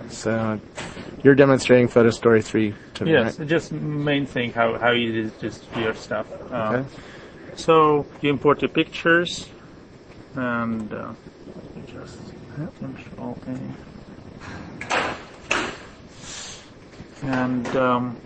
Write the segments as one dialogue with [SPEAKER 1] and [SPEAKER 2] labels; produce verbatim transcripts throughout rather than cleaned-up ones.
[SPEAKER 1] So you're demonstrating Photo Story three to me,
[SPEAKER 2] Yes,
[SPEAKER 1] right?
[SPEAKER 2] just main thing, how, how easy it is just to your stuff. Uh,
[SPEAKER 1] Okay.
[SPEAKER 2] So you import your pictures, and uh, just control A. And um,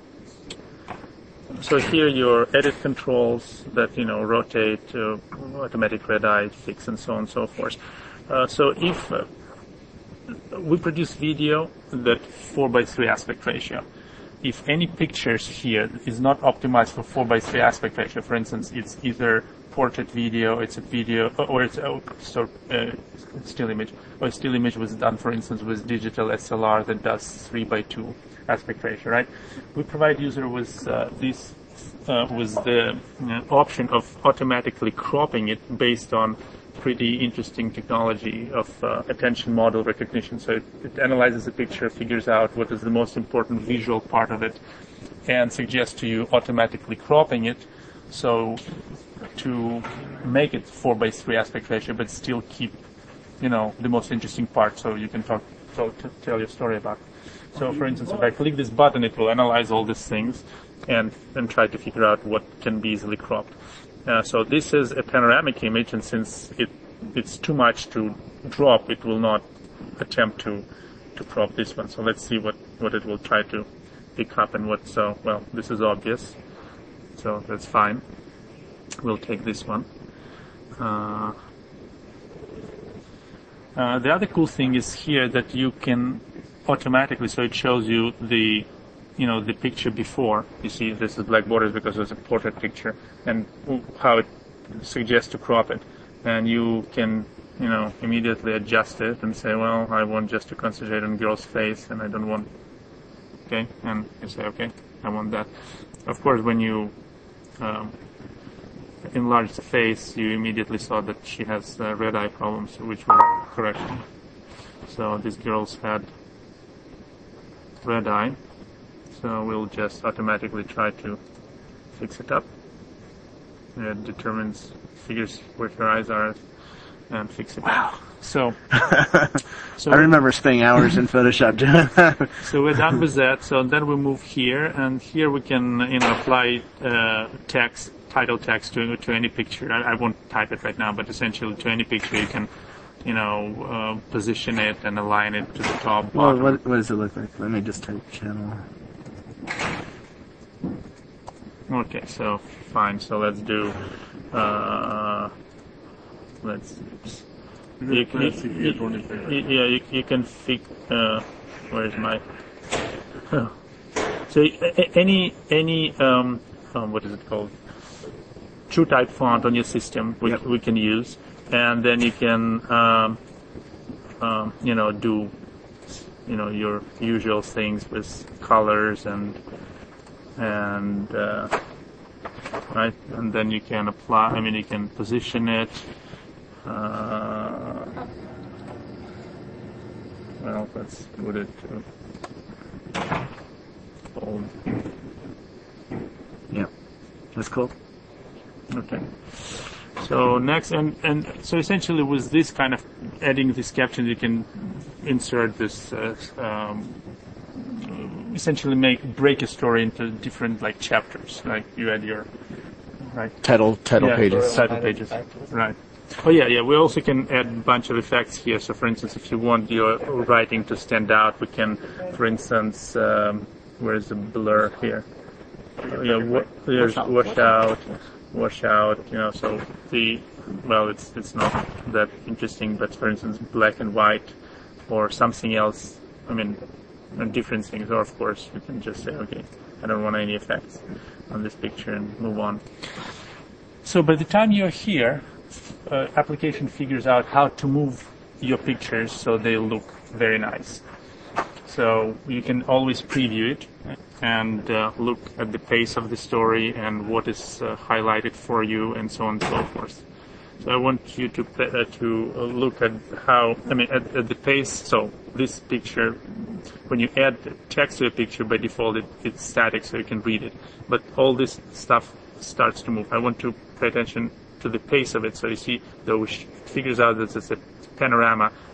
[SPEAKER 2] so here your edit controls that, you know, rotate, uh, automatic red eye, fix, and so on and so forth. Uh, so if uh, we produce video that four by three aspect ratio. If any pictures here is not optimized for four by three aspect ratio, for instance, it's either portrait video, it's a video, or it's a so, uh, still image, or a still image was done, for instance, with digital S L R that does three by two aspect ratio, right? We provide user with uh, this, uh, with the uh, option of automatically cropping it based on pretty interesting technology of uh, attention model recognition. So it, it analyzes the picture, figures out what is the most important visual part of it, and suggests to you automatically cropping it so to make it four by three aspect ratio, but still keep, you know, the most interesting part so you can talk, talk to tell your story about it. So for instance, if I click this button, it will analyze all these things and, and try to figure out what can be easily cropped. Uh, so this is a panoramic image, and since it it's too much to drop, it will not attempt to to crop this one. So let's see what, what it will try to pick up and what. So well, this is obvious, so that's fine. We'll take this one. Uh, uh, the other cool thing is here that you can automatically, so it shows you the you know, the picture before. You see, this is black borders because it's a portrait picture, and how it suggests to crop it. And you can, you know, immediately adjust it and say, well, I want just to concentrate on girl's face, and I don't want, okay, and you say, okay, I want that. Of course, when you um, enlarge the face, you immediately saw that she has uh, red eye problems, which were correct. So this girl's had red eye. So we'll just automatically try to fix it up. It determines, figures where her eyes are, and fix it
[SPEAKER 1] wow.
[SPEAKER 2] up. So, so
[SPEAKER 1] I remember spending hours in Photoshop doing that.
[SPEAKER 2] So we're done with that. So then we move here, and here we can, you know, apply uh, text, title text to to any picture. I, I won't type it right now, but essentially to any picture you can, you know, uh, position it and align it to the top.
[SPEAKER 1] Well,
[SPEAKER 2] bottom.
[SPEAKER 1] what, what does it look like? Let me just type channel.
[SPEAKER 2] Okay, so fine. So let's do. Uh, let's. You can, you, you, you, yeah, you, you can fix. Uh, where's my? Oh. So a, any any um, um what is it called? True type font on your system we yep. we can use, and then you can um, um, you know do you know your usual things with colors and and uh, right, and then you can apply. I mean, you can position it. Uh, well, let's put it to bold.
[SPEAKER 1] Yeah, that's cool.
[SPEAKER 2] Okay. So next, and and so essentially with this kind of adding these captions, you can insert this. Uh, um, essentially, make break a story into different like chapters. Like you add your right
[SPEAKER 1] title title
[SPEAKER 2] yeah,
[SPEAKER 1] pages.
[SPEAKER 2] Title pages. Right. Oh yeah, yeah. We also can add a bunch of effects here. So, for instance, if you want your writing to stand out, we can, for instance, um, where's the blur here? Uh, yeah, wa- there's wash out, wash out. You know, so the well, it's it's not that interesting, but for instance, black and white, or something else. I mean, different things. Or of course, you can just say, okay, I don't want any effects on this picture and move on. So by the time you're here. Uh, application figures out how to move your pictures so they look very nice. So you can always preview it and uh, look at the pace of the story and what is uh, highlighted for you and so on and so forth. So I want you to uh, to look at how, I mean, at, at the pace. So this picture, when you add text to a picture, by default it, it's static, so you can read it. But all this stuff starts to move. I want to pay attention to the pace of it. So you see, though it figures out that it's a panorama,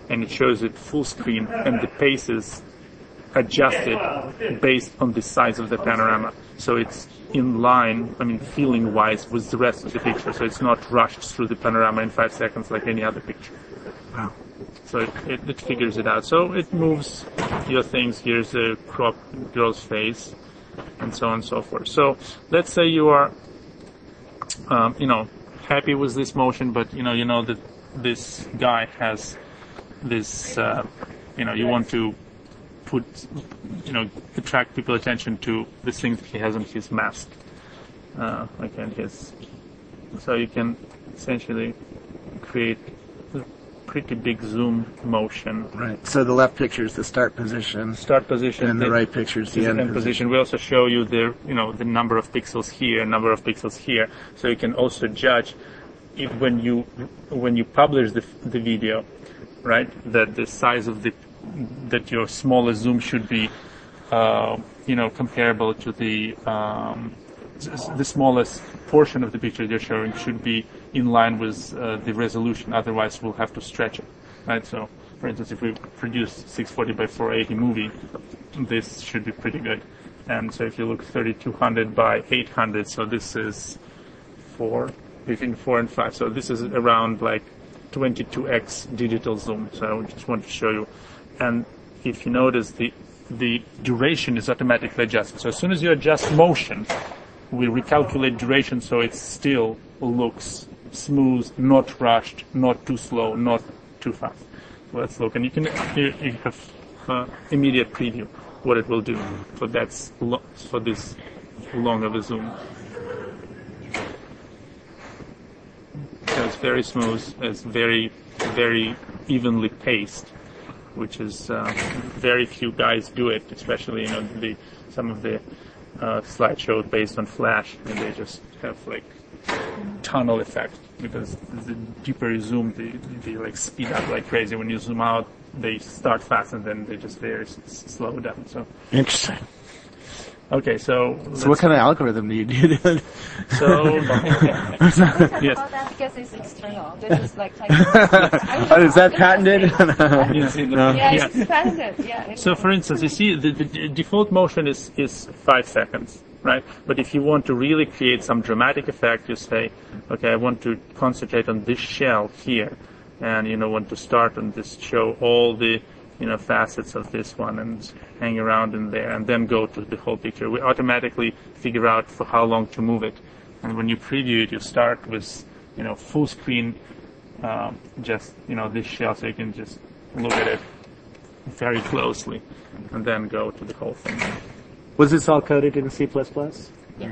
[SPEAKER 2] and it shows it full screen, and the pace is adjusted based on the size of the panorama. So it's in line, I mean, feeling-wise, with the rest of the picture. So it's not rushed through the panorama in five seconds like any other picture.
[SPEAKER 1] Wow.
[SPEAKER 2] So it, it, it figures it out. So it moves your things. Here's a cropped girl's face, and so on and so forth. So let's say you are, um, you know, happy with this motion, but you know, you know that this guy has this, uh, you know, you want to put, you know, attract people's attention to this thing that he has on his mask, uh, like in his. So you can essentially create a pretty big zoom motion.
[SPEAKER 1] Right. So the left picture is the start position.
[SPEAKER 2] Start position.
[SPEAKER 1] And the right picture is the
[SPEAKER 2] is
[SPEAKER 1] end,
[SPEAKER 2] end position. We also show you the, you know, the number of pixels here, number of pixels here, so you can also judge if when you when you publish the the video, right, that the size of the that your smallest zoom should be, uh, you know, comparable to the um, the smallest portion of the picture you're showing should be in line with uh, the resolution. Otherwise, we'll have to stretch it, right? So, for instance, if we produce six forty by four eighty movie, this should be pretty good. And so, if you look thirty-two hundred by eight hundred, so this is four, between four and five. So this is around like twenty-two x digital zoom. So I just want to show you. And if you notice, the the duration is automatically adjusted. So as soon as you adjust motion, we recalculate duration so it still looks smooth, not rushed, not too slow, not too fast. So let's look, and you can you, you have uh, immediate preview what it will do for that's lo- for this long of a zoom. So it's very smooth. It's very very evenly paced, which is uh, very few guys do it, especially, you know, the some of the uh, slideshows based on Flash, and they just have like tunnel effect, because the deeper you zoom, they, they like speed up like crazy. When you zoom out, they start fast and then they just very s- slow down. So
[SPEAKER 1] Interesting.
[SPEAKER 2] okay, so
[SPEAKER 1] So what kind of algorithm do you do then?
[SPEAKER 2] so
[SPEAKER 3] Yes.
[SPEAKER 2] yes.
[SPEAKER 3] About that because it's external. This is like type of,
[SPEAKER 1] Oh, is that patented?
[SPEAKER 2] Yes.
[SPEAKER 1] No.
[SPEAKER 3] yeah,
[SPEAKER 2] Yeah.
[SPEAKER 3] it's patented. Yeah.
[SPEAKER 2] So, for instance, you see the, the default motion is, is five seconds, right? But if you want to really create some dramatic effect, you say, okay, I want to concentrate on this shell here, and you know, want to start on this, show all the, you know, facets of this one and hang around in there, and then go to the whole picture. We automatically figure out for how long to move it, and when you preview it, you start with, you know, full screen, um, just, you know, this shell, so you can just look at it very closely, and then go to the whole thing.
[SPEAKER 1] Was this all coded in C plus plus?
[SPEAKER 3] Yeah.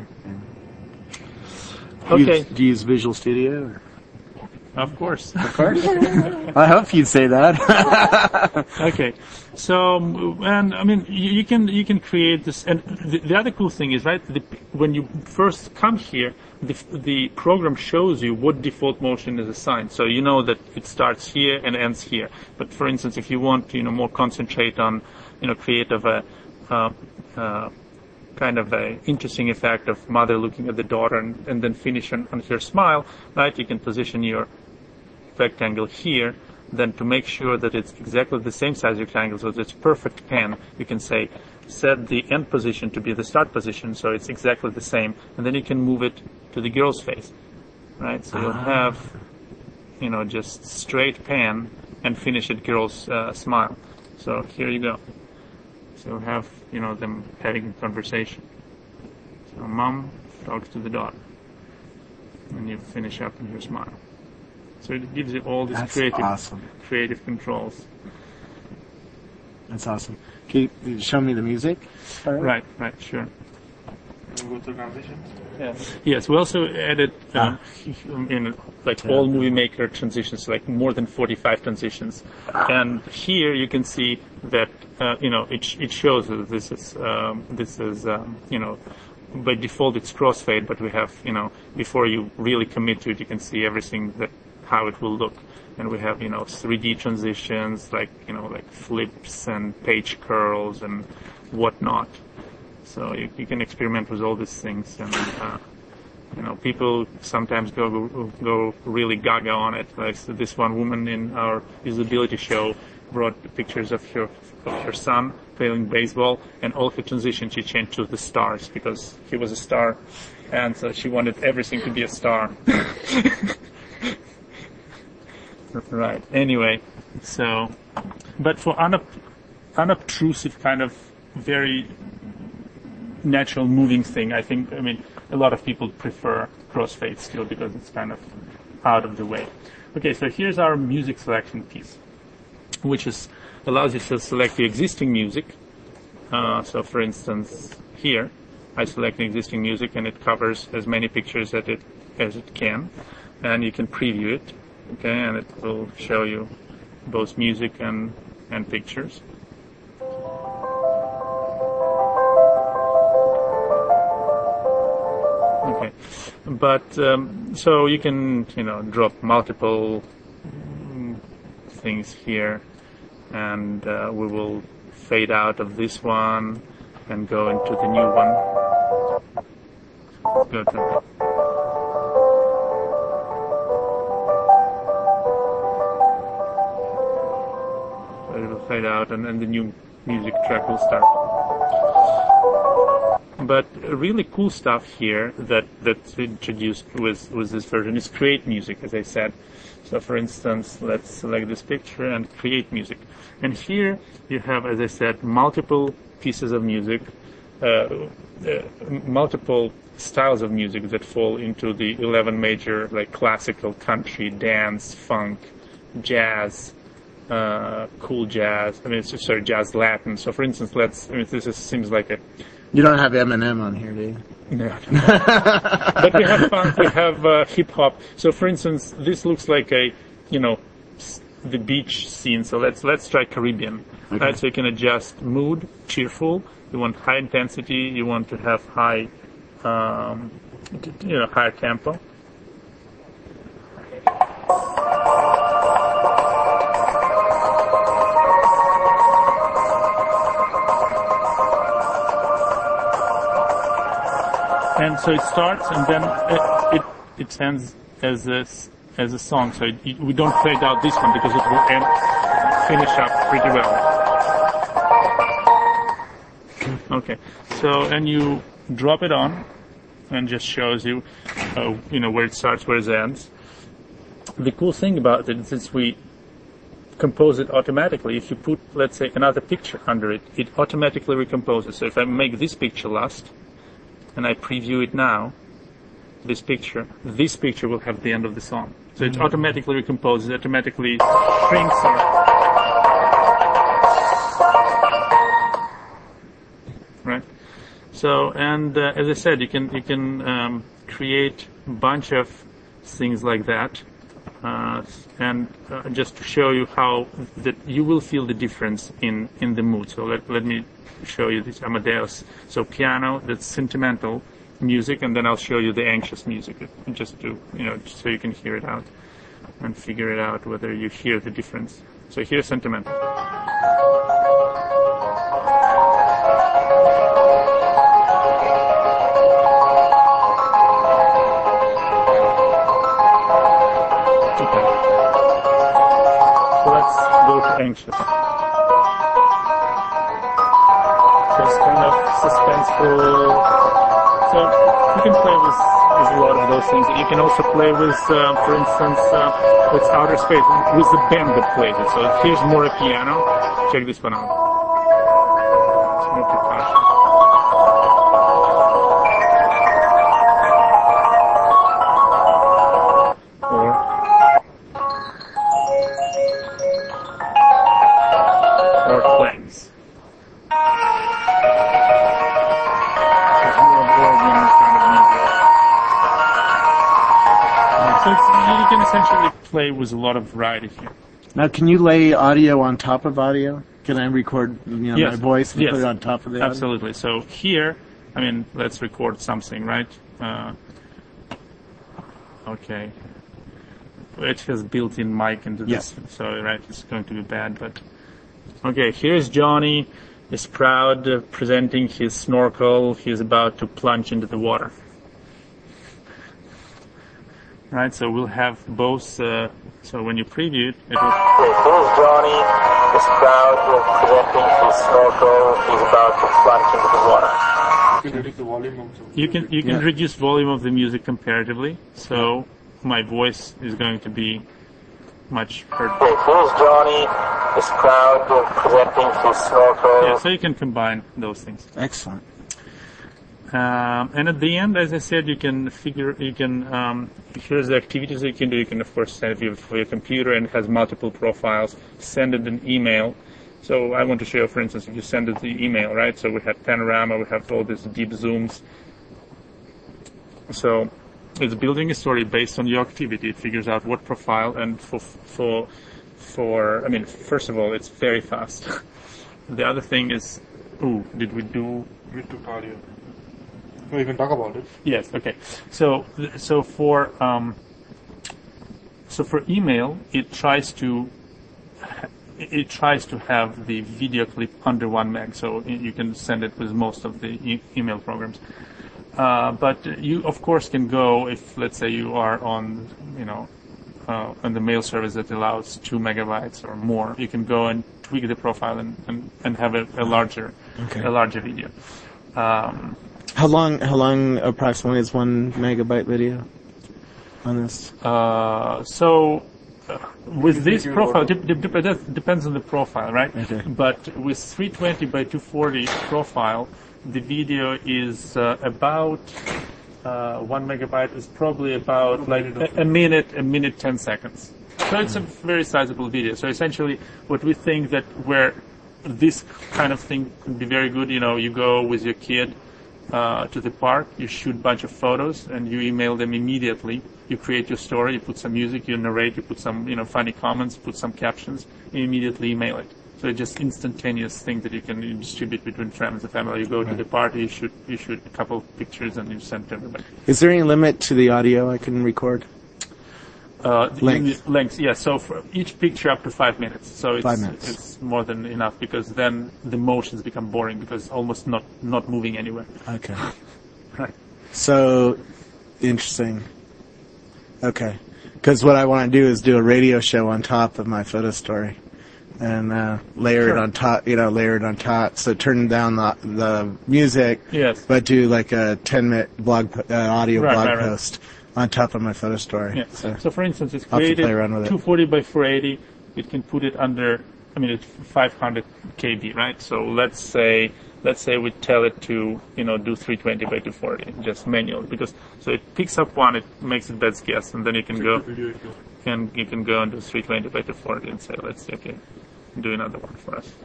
[SPEAKER 2] Okay,
[SPEAKER 1] Do you use Visual Studio? Or?
[SPEAKER 2] of course.
[SPEAKER 1] Of course. I hope you'd say that.
[SPEAKER 2] Okay, so um, and I mean you, you can you can create this, and the, the other cool thing is, right, the, when you first come here, the the program shows you what default motion is assigned, so you know that it starts here and ends here. But for instance, if you want to, you know, more concentrate on, you know, create of a uh, uh, kind of a interesting effect of mother looking at the daughter and, and then finish on, on her smile, right? You can position your rectangle here. Then to make sure that it's exactly the same size rectangle, so it's perfect pan, you can say set the end position to be the start position, so it's exactly the same, and then you can move it to the girl's face, right? So you'll have, you know, just straight pan and finish at girl's uh, smile. So here you go. So you'll have, you know, them having a conversation. So mom talks to the daughter, and you finish up in her smile. So it gives you all these
[SPEAKER 1] That's
[SPEAKER 2] creative,
[SPEAKER 1] awesome.
[SPEAKER 2] creative controls.
[SPEAKER 1] That's awesome. Can you show me the music?
[SPEAKER 2] Right, right, sure.
[SPEAKER 4] Go to transition.
[SPEAKER 2] Yes. Yes, we also added, um, in like all Movie Maker transitions, like more than forty-five transitions. And here you can see that, uh, you know, it, it shows that this is, um, this is, um, you know, by default it's crossfade, but we have, you know, before you really commit to it, you can see everything that, how it will look. And we have, you know, three D transitions, like, you know, like flips and page curls and whatnot. So you, you can experiment with all these things, and uh, you know, people sometimes go go really gaga on it. Like this one woman in our usability show brought pictures of her of her son playing baseball, and all her transition she changed to the stars because he was a star, and so she wanted everything to be a star. Right. Anyway, so, but for unob- unobtrusive kind of very natural moving thing, I think, I mean, a lot of people prefer crossfade still because it's kind of out of the way. Okay, so here's our music selection piece, which is allows you to select the existing music. Uh, so for instance, here, I select the existing music and it covers as many pictures as it, as it can, and you can preview it, okay, and it will show you both music and, and pictures. Okay, but um, so you can, you know, drop multiple mm, things here, and uh, we will fade out of this one and go into the new one. Go to so it will fade out, and then the new music track will start. But really cool stuff here that that's introduced with with this version is create music, as I said. So, for instance, let's select this picture and create music. And here you have, as I said, multiple pieces of music, uh, uh, multiple styles of music that fall into the eleven major, like classical, country, dance, funk, jazz, uh, cool jazz. I mean, it's, sorry, jazz Latin. So, for instance, let's. I mean, this is, seems like a.
[SPEAKER 1] You don't have Eminem on here, do you?
[SPEAKER 2] No. But we have funk, we have uh, hip hop. So, for instance, this looks like a, you know, the beach scene. So let's let's try Caribbean. Okay. Right. So you can adjust mood, cheerful. You want high intensity. You want to have high, um, you know, higher tempo. And so it starts, and then it it, it ends as a, as a song. So it, it, we don't fade out this one because it will end, finish up pretty well. Okay. So and you drop it on, and just shows you, uh, you know, where it starts, where it ends. The cool thing about it, since we compose it automatically, if you put, let's say, another picture under it, it automatically recomposes. So if I make this picture last, and I preview it now, this picture, this picture will have the end of the song. So it automatically recomposes, automatically shrinks or... Right? So, and uh, as I said, you can, you can um, create a bunch of things like that. Uh, and uh, just to show you how that you will feel the difference in, in the mood. So let, let me show you this Amadeus. So piano, that's sentimental music, and then I'll show you the anxious music, just to, you know, just so you can hear it out and figure it out whether you hear the difference. So here's sentimental. Anxious. So it's kind of suspenseful. So you can play with, with a lot of those things. You can also play with, uh, for instance, uh, with outer space, with the band that plays it. So here's more a piano. Check this one out. It's more percussion. Play with a lot of variety here.
[SPEAKER 1] Now, can you lay audio on top of audio? Can I record, you know,
[SPEAKER 2] yes.
[SPEAKER 1] my voice and
[SPEAKER 2] yes.
[SPEAKER 1] put it on top of the audio?
[SPEAKER 2] Absolutely. So here, I mean, let's record something, right? Uh, okay. It has built-in mic into this, yes. So right, it's going to be bad. But okay, here's Johnny. Is proud, uh, presenting his snorkel. He's about to plunge into the water. Right, so we'll have both, uh, so when you preview it, it will... Okay, here's Johnny.
[SPEAKER 5] is proud of presenting his snorkel. He's about to plunge into the water.
[SPEAKER 4] You can reduce the volume of the
[SPEAKER 2] You can you can
[SPEAKER 1] Yeah.
[SPEAKER 2] reduce volume of the music comparatively, so my voice is going to be much heard.
[SPEAKER 5] Okay, here's Johnny is proud of presenting his snorkel.
[SPEAKER 2] Yeah, so you can combine those things.
[SPEAKER 1] Excellent.
[SPEAKER 2] Um, and at the end, as I said, you can figure, you can, um, here's the activities that you can do. You can, of course, send it for your computer, and it has multiple profiles. Send it an email. So I want to show you, for instance, if you send it the email, right? So we have panorama, we have all these deep zooms. So it's building a story based on your activity. It figures out what profile, and for, for, for, I mean, first of all, it's very fast. The other thing is, ooh, did we do?
[SPEAKER 4] We took audio. No, you can talk about it.
[SPEAKER 2] Yes. Okay. So, so for um, so for email, it tries to it tries to have the video clip under one meg, so you can send it with most of the e- email programs. Uh, but you, of course, can go if, let's say, you are on, you know, uh, on the mail service that allows two megabytes or more. You can go and tweak the profile and, and, and have a, a larger
[SPEAKER 1] Okay.
[SPEAKER 2] a larger video. Um,
[SPEAKER 1] How long? How long approximately is one megabyte video on this?
[SPEAKER 2] Uh, so uh, with this
[SPEAKER 4] Video
[SPEAKER 2] profile,
[SPEAKER 4] audio.
[SPEAKER 2] dep- dep- that depends on the profile, right?
[SPEAKER 1] Okay.
[SPEAKER 2] But with three twenty by two forty profile, the video is uh, about uh, one megabyte is probably about like a, a minute, a minute ten seconds. So it's a very sizable video. So essentially, what we think that where this kind of thing can be very good, you know, you go with your kid uh, to the park, you shoot a bunch of photos, and you email them immediately. You create your story, you put some music, you narrate, you put some, you know, funny comments, put some captions, you immediately email it. So it's just instantaneous thing that you can distribute between friends and family. You go to the party, you shoot, you shoot a couple of pictures, and you send to everybody.
[SPEAKER 1] Is there any limit to the audio I can record?
[SPEAKER 2] Uh, the-
[SPEAKER 1] Length.
[SPEAKER 2] the Length, yeah. So for each picture up to five minutes. So it's,
[SPEAKER 1] Five minutes.
[SPEAKER 2] it's more than enough, because then the motions become boring because almost not, not moving anywhere.
[SPEAKER 1] Okay.
[SPEAKER 2] Right.
[SPEAKER 1] So, interesting. Okay. Because what I want to do is do a radio show on top of my photo story. And uh, layer
[SPEAKER 2] Sure.
[SPEAKER 1] it on top, you know, layer it on top. So turn down the, the music,
[SPEAKER 2] Yes.
[SPEAKER 1] but do like a ten minute blog, po- uh, audio
[SPEAKER 2] Right,
[SPEAKER 1] blog
[SPEAKER 2] right, right.
[SPEAKER 1] post on top of my photo story.
[SPEAKER 2] Yeah.
[SPEAKER 1] So,
[SPEAKER 2] So for instance, it's
[SPEAKER 1] I'll have to
[SPEAKER 2] created
[SPEAKER 1] play around with it.
[SPEAKER 2] two forty by four eighty. It can put it under, I mean, it's five hundred K B, right? So let's say, let's say we tell it to, you know, do three twenty by two forty, just manual, because, so it picks up one, it makes it best guess, and then you can go,
[SPEAKER 4] Video it goes.
[SPEAKER 2] and you can go and do three twenty by two forty and say, let's see, okay, do another one for us.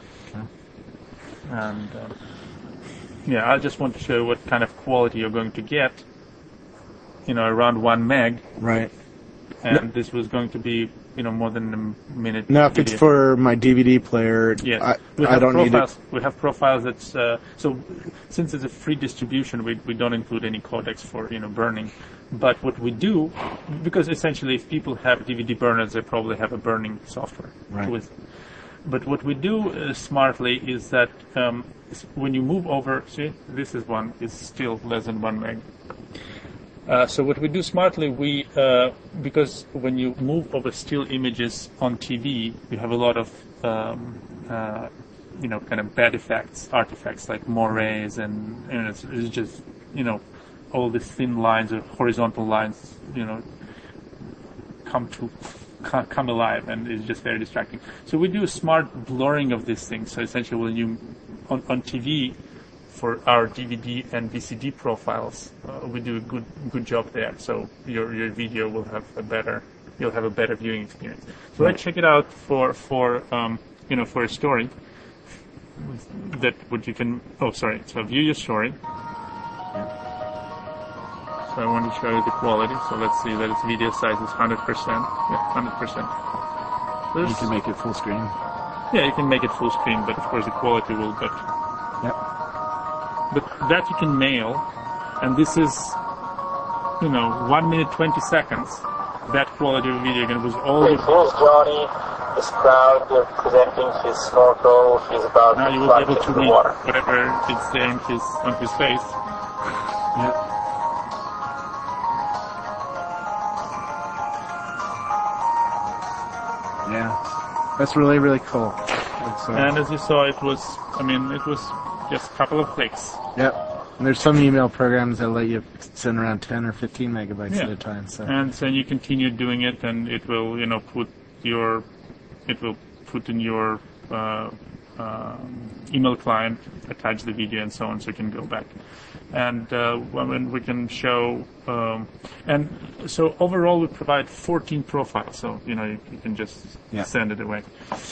[SPEAKER 2] And, uh, yeah, I just want to show you what kind of quality you're going to get, you know, around one meg,
[SPEAKER 1] right.
[SPEAKER 2] and this was going to be, you know, more than a minute.
[SPEAKER 1] Now, if it's
[SPEAKER 2] video.
[SPEAKER 1] for my D V D player,
[SPEAKER 2] Yes.
[SPEAKER 1] I,
[SPEAKER 2] we
[SPEAKER 1] I
[SPEAKER 2] have
[SPEAKER 1] don't need
[SPEAKER 2] profiles.
[SPEAKER 1] it.
[SPEAKER 2] We have profiles that's, uh, so since it's a free distribution, we, we don't include any codecs for, you know, burning. But what we do, because essentially if people have D V D burners, they probably have a burning software.
[SPEAKER 1] Right.
[SPEAKER 2] With, but what we do uh, smartly is that um, is when you move over, see, this is one, is still less than one meg. Uh, so what we do smartly, we uh, because when you move over still images on T V, you have a lot of um, uh, you know kind of bad effects, artifacts like moires, and, and it's, it's just you know all these thin lines or horizontal lines, you know, come to come, come alive, and it's just very distracting. So we do a smart blurring of these things. So essentially, when you on, on T V. For our D V D and V C D profiles, uh, we do a good good job there. So your your video will have a better you'll have a better viewing experience. So
[SPEAKER 1] Right.
[SPEAKER 2] let's check it out for for um, you know for a story that what you can. Oh, sorry. So view your story. So I want to show you the quality. So let's see that its video size is one hundred percent. Yeah, one hundred percent.
[SPEAKER 1] You can make it full screen.
[SPEAKER 2] Yeah, you can make it full screen, but of course the quality will get.
[SPEAKER 1] Yep.
[SPEAKER 2] But that you can mail, and this is, you know, one minute twenty seconds. That quality of video again was all.
[SPEAKER 5] Okay,
[SPEAKER 2] The,
[SPEAKER 5] here's Johnny is proud of presenting his snorkel. He's about
[SPEAKER 2] now
[SPEAKER 5] to
[SPEAKER 2] you will be
[SPEAKER 5] plunge
[SPEAKER 2] able
[SPEAKER 5] into
[SPEAKER 2] to
[SPEAKER 5] the
[SPEAKER 2] read
[SPEAKER 5] water.
[SPEAKER 2] whatever it's there on his on his face.
[SPEAKER 1] Yep. Yeah. That's really, really cool. It's, uh,
[SPEAKER 2] And as you saw, it was, I mean, it was just a couple of clicks.
[SPEAKER 1] Yep. And there's some email programs that let you send around ten or fifteen megabytes
[SPEAKER 2] Yeah.
[SPEAKER 1] at a time. So.
[SPEAKER 2] And then you continue doing it, and it will, you know, put your, it will put in your uh, uh, email client, attach the video, and so on, so you can go back. And uh, when we can show, um, and so overall we provide fourteen profiles, so you know you, you can just
[SPEAKER 1] Yeah.
[SPEAKER 2] send it away.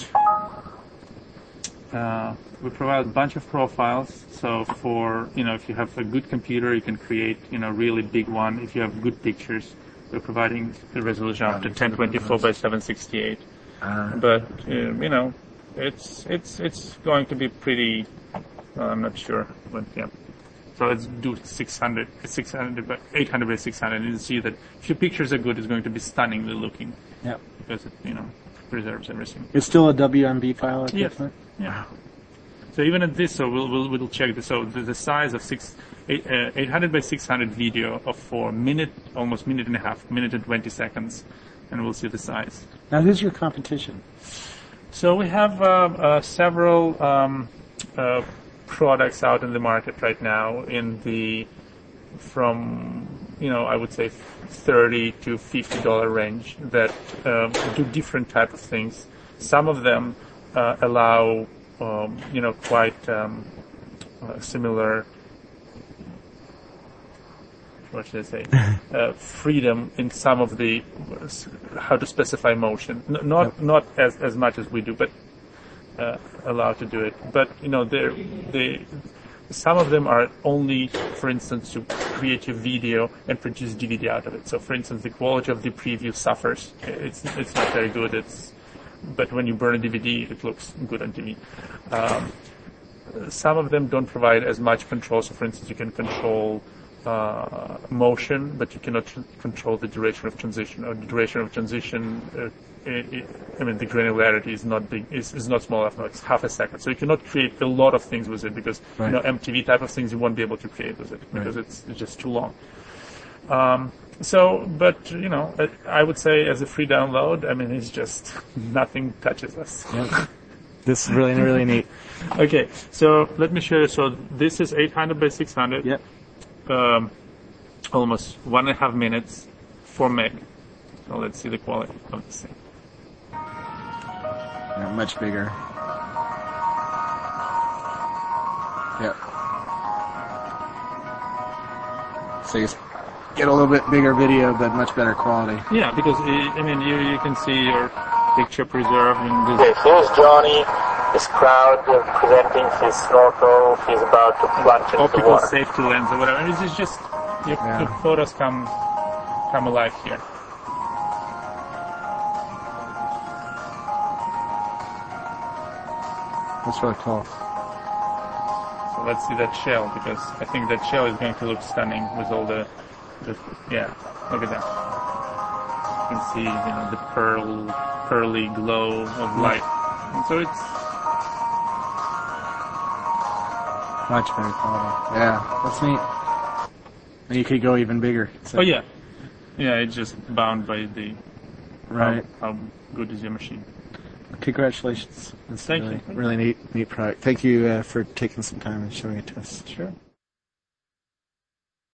[SPEAKER 2] Uh, we provide a bunch of profiles. So for, you know, if you have a good computer, you can create, you know, really big one. If you have good pictures, we're providing the resolution up to ten twenty-four by seven sixty-eight.
[SPEAKER 1] Uh,
[SPEAKER 2] But, uh, you know, it's, it's, it's going to be pretty, well, I'm not sure, but yeah. So let's do six hundred, six hundred by, eight hundred by six hundred, and you see that if your pictures are good, it's going to be stunningly looking.
[SPEAKER 1] Yep.
[SPEAKER 2] Because it, you know, preserves everything.
[SPEAKER 1] It's still a W M B file at
[SPEAKER 2] Yes.
[SPEAKER 1] this point?
[SPEAKER 2] Yeah. So even at this, so we'll we'll, we'll check this. So the, the size of six, eight, uh, eight hundred by six hundred video of for minute, almost minute and a half, minute and twenty seconds, and we'll see the size.
[SPEAKER 1] Now, who's your competition?
[SPEAKER 2] So we have uh, uh, several um, uh, products out in the market right now in the from you know I would say thirty to fifty dollar range that um, do different type of things. Some of them uh, allow um, you know quite um, uh, similar. What should I say? uh, freedom in some of the how to specify motion. N- not
[SPEAKER 1] Yep.
[SPEAKER 2] not as as much as we do, but uh, allowed to do it. But you know, they're they some of them are only, for instance, to create a video and produce D V D out of it. So, for instance, the quality of the preview suffers. It's it's not very good. It's but when you burn a D V D, it looks good on T V. Um, some of them don't provide as much control. So, for instance, you can control uh, motion, but you cannot tr- control the duration of transition. Or the duration of transition, uh, it, it, I mean, the granularity is not big, is, is not small enough. No, it's half a second. So you cannot create a lot of things with it because
[SPEAKER 1] Right.
[SPEAKER 2] you know M T V type of things you won't be able to create with it because
[SPEAKER 1] Right.
[SPEAKER 2] it's, it's just too long. Um, so, but you know, I would say as a free download, I mean, it's just nothing touches us.
[SPEAKER 1] Yep. This is really, really neat.
[SPEAKER 2] Okay, so let me show you. So this is eight hundred by six hundred.
[SPEAKER 1] Yep.
[SPEAKER 2] Um, almost one and a half minutes, four meg. So let's see the quality of this thing.
[SPEAKER 1] Yeah, much bigger. Yep. So you get a little bit bigger video, but much better quality.
[SPEAKER 2] Yeah, because I mean, you you can see your picture preserved in this.
[SPEAKER 5] Okay, here's Johnny. He's proud of presenting his snorkel. He's about to plunge into the
[SPEAKER 2] Optical
[SPEAKER 5] water.
[SPEAKER 2] safety lens or whatever. This is just your,
[SPEAKER 1] Yeah.
[SPEAKER 2] your photos come come alive here.
[SPEAKER 1] That's really cool.
[SPEAKER 2] So let's see that shell because I think that shell is going to look stunning with all the, the yeah. Look at that. You can see you know the pearl pearly glow of light. And so it's
[SPEAKER 1] Much better quality. Yeah, that's neat. And you could go even bigger. So,
[SPEAKER 2] oh yeah, yeah. It's just bound by the
[SPEAKER 1] Right.
[SPEAKER 2] how, how good is your machine.
[SPEAKER 1] Congratulations. That's
[SPEAKER 2] Thank
[SPEAKER 1] really,
[SPEAKER 2] you.
[SPEAKER 1] really neat, neat product. Thank you uh, for taking some time and showing it to us.
[SPEAKER 2] Sure.